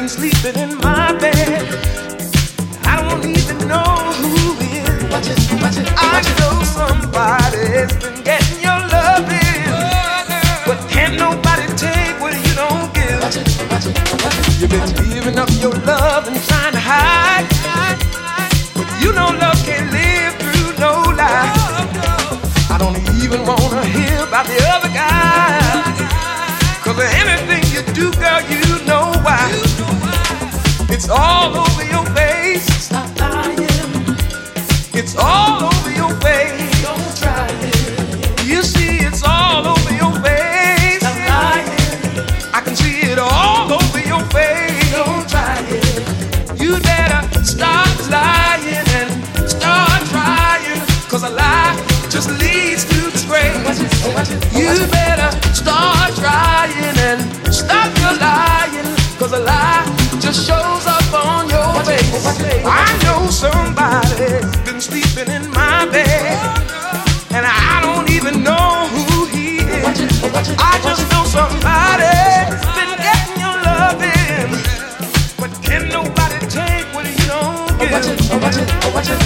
been sleeping in my bed. I don't even know who is. I know somebody's been getting your loving, but can't nobody take what you don't give. You've been giving up your love and trying to hide, but you know love can't live through no lie. I don't even wanna hear about the other guy, 'cause anything you do, girl, you know why. It's all over your face. Stop lying. It's all over your face. Don't try it. You see, it's all over your face. Stop lying. I can see it all over your face. Don't try it. You better stop lying and start trying, 'cause a lie just leads to disgrace. You better start trying and stop your lying, 'cause a lie just shows up on your face. I know somebody's been sleeping in my bed, and I don't even know who he is. I just know somebody's been getting your loving, but can nobody take what you don't give.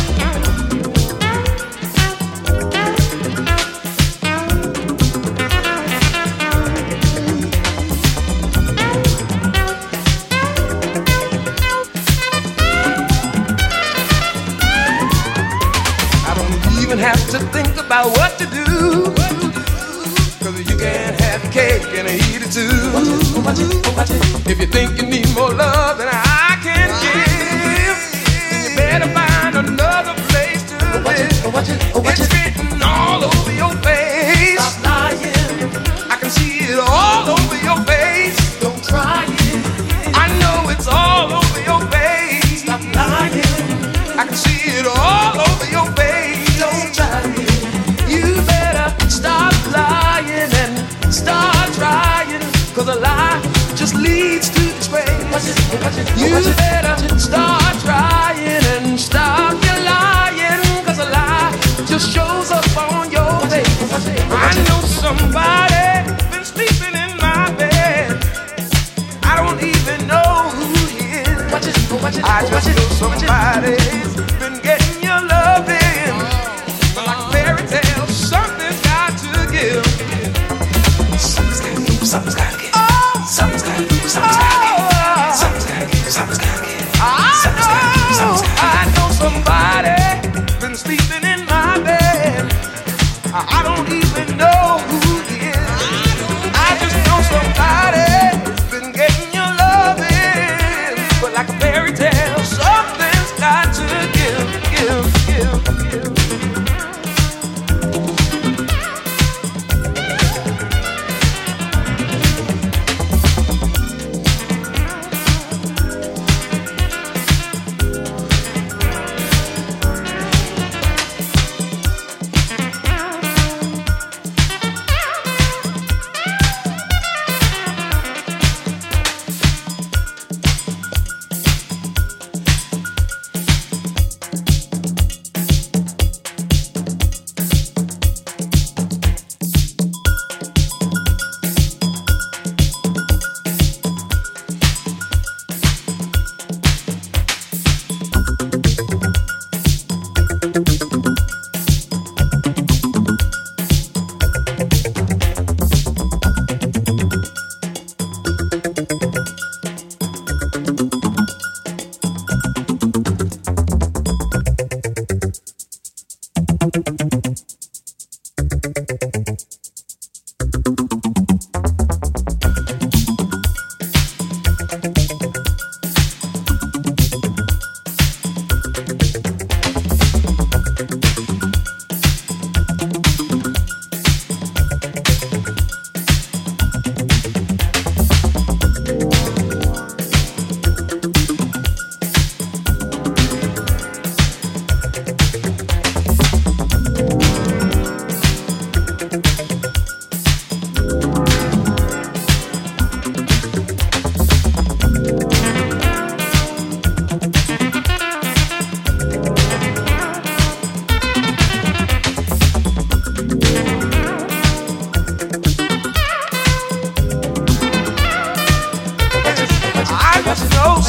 Have to think about what to do, 'cause you can't have cake and eat it too. If you think you need more love than I can give, then you better find another place to live. It's written all over your face. Stop lying. I can see it all over your face. Don't try it. I know it's all over your face. Stop lying. I can see it all over your face. You better stop lying and start trying, 'cause a lie just leads to disgrace. You better start trying and stop your lying, 'cause a lie just shows up on your face. I know somebody been sleeping in my bed. I don't even know who he is. I just know somebody's been getting your loving, like fairy tale, something's got to give. Something's got to give. Something's got to give. Something's got to give. Something's got to give. Something's got to give. Something's got to give. I know somebody been sleeping in my bed. I don't even know who he is. I just know somebody's been getting your loving, but like a fairy tale, something's got to give.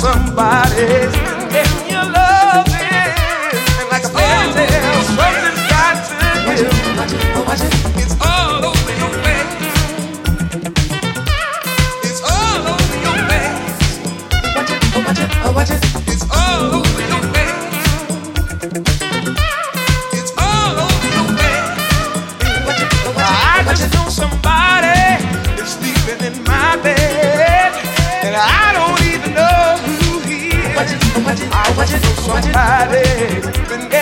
somebody and your love is and like a fairy tale, something's got to give. It's all over your face. It's all over your face. Watch it. It's all over your face. It's all over your face. I just know somebody is sleeping in my bed, and I don't even know who he is. I just know somebody been